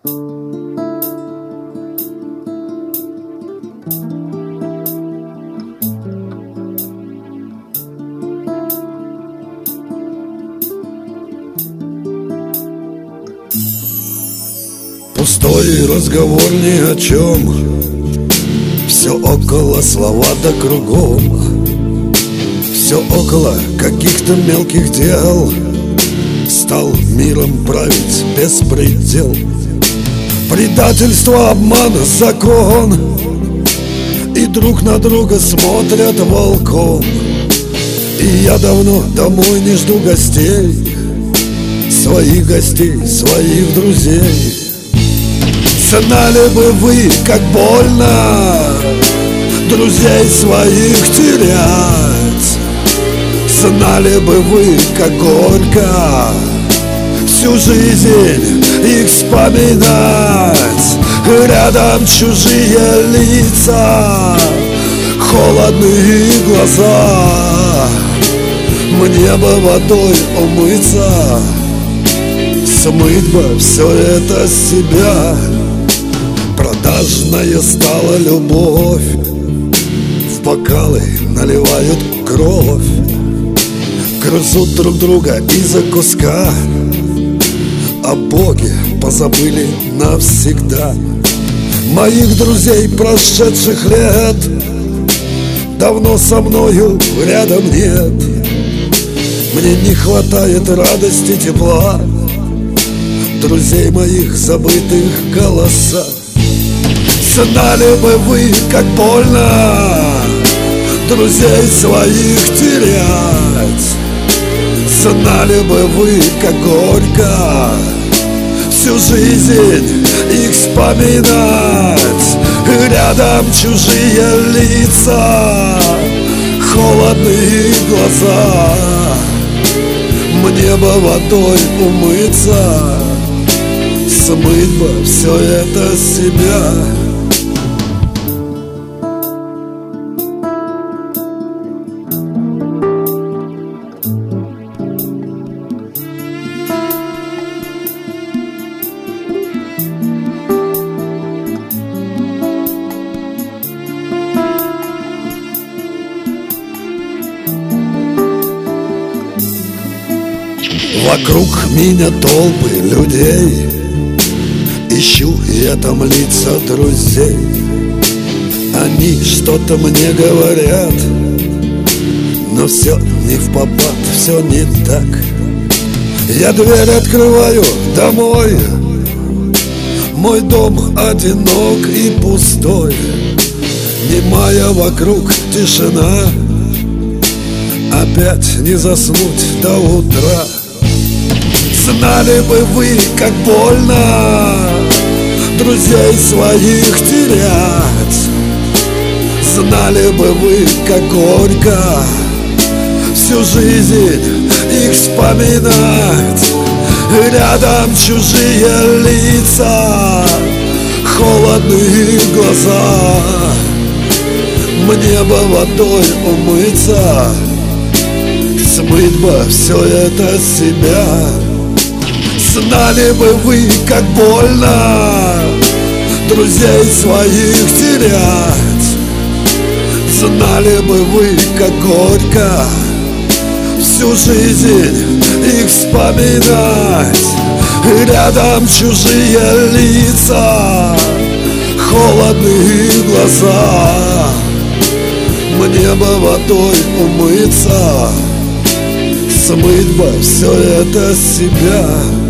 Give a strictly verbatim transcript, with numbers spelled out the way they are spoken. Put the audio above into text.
Пустой разговор ни о чем, все около слова да кругом, все около каких-то мелких дел. Стал миром править беспредел, предательство, обман, закон, и друг на друга смотрят волком. И я давно домой не жду гостей, своих гостей, своих друзей. Знали бы вы, как больно друзей своих терять, знали бы вы, как горько всю жизнь их вспоминать. Рядом чужие лица, холодные глаза. Мне бы водой умыться, смыть бы все это с себя. Продажная стала любовь, в бокалы наливают кровь, грызут друг друга из-за куска, о Боге позабыли навсегда. Моих друзей прошедших лет давно со мною рядом нет. Мне не хватает радости, тепла, друзей моих забытых голоса. Знали бы вы, как больно друзей своих терять, знали бы вы, как горько всю жизнь их вспоминать. Рядом чужие лица, холодные глаза. Мне бы водой умыться, смыть бы все это с себя. Вокруг меня толпы людей, ищу я там лица друзей. Они что-то мне говорят, но все не впопад, все не так. Я дверь открываю домой, мой дом одинок и пустой. Немая вокруг тишина, опять не заснуть до утра. Знали бы вы, как больно друзей своих терять, знали бы вы, как горько всю жизнь их вспоминать. Рядом чужие лица, холодные глаза. Мне бы водой умыться, смыть бы все это с себя. Знали бы вы, как больно друзей своих терять, знали бы вы, как горько всю жизнь их вспоминать. Рядом чужие лица, холодные глаза. Мне бы водой умыться, смыть бы все это с себя.